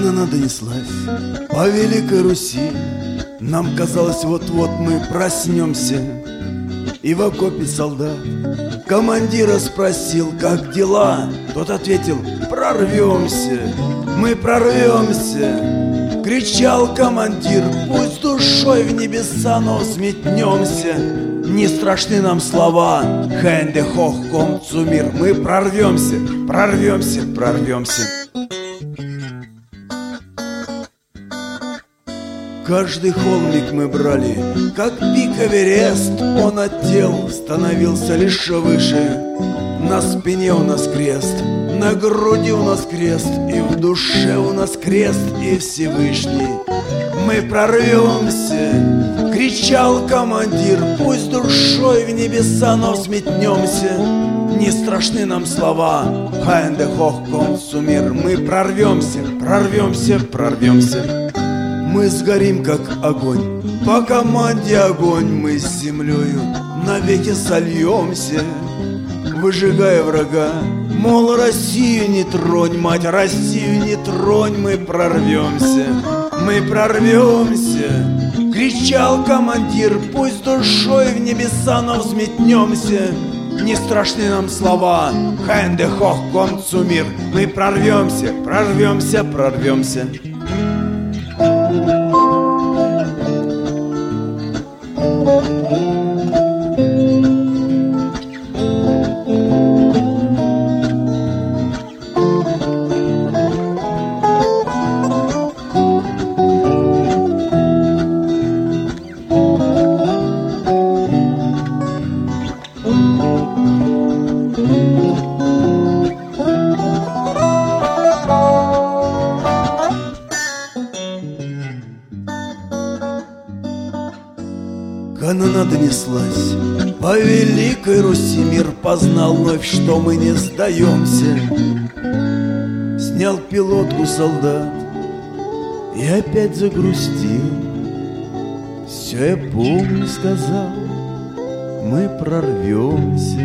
Канона донеслась по Великой Руси. Нам казалось, вот-вот мы проснемся. И в окопе солдат командира спросил, как дела? Тот ответил: прорвемся, мы прорвемся. Кричал командир: пусть душой в небеса, но взметнемся. Не страшны нам слова «Хэнде хох ком цумир». Мы прорвемся, прорвемся, прорвемся. Каждый холмик мы брали, как пик Эверест. Он от тел становился лишь выше. На спине у нас крест, на груди у нас крест, и в душе у нас крест и Всевышний. Мы прорвемся, кричал командир, пусть душой в небеса, но взметнемся. Не страшны нам слова «Хэнде хох ком цумир». Мы прорвемся, прорвемся, прорвемся. Мы сгорим, как огонь, по команде огонь. Мы с землею навеки сольемся, выжигая врага. Мол, Россию не тронь, мать, Россию не тронь. Мы прорвемся, мы прорвемся. Кричал командир, пусть душой в небеса, но взметнемся. Не страшны нам слова «Хэнде хох ком цумир». Мы прорвемся, прорвемся, прорвемся. Канона донеслась по Великой Руси. Мир познал вновь, что мы не сдаемся. Снял пилотку солдат и опять загрустил. Все я помню, сказал, мы прорвемся.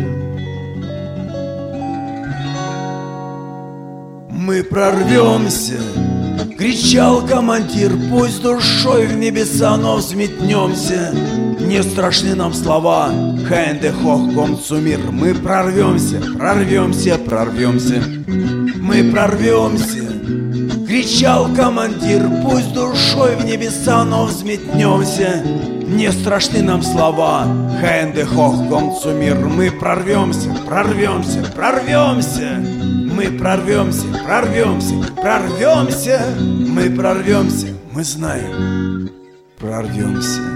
Мы прорвемся, кричал командир, пусть душой в небеса, но взметнемся. Не страшны нам слова «Хэнде хох ком цумир». Мы прорвемся, прорвемся, прорвемся. Мы прорвемся, кричал командир, пусть душой в небеса, но взметнемся. Не страшны нам слова «Хэнде хох ком цумир». Мы прорвемся, прорвемся, прорвемся. Мы прорвемся, прорвемся, прорвемся. Мы прорвемся, мы знаем, прорвемся.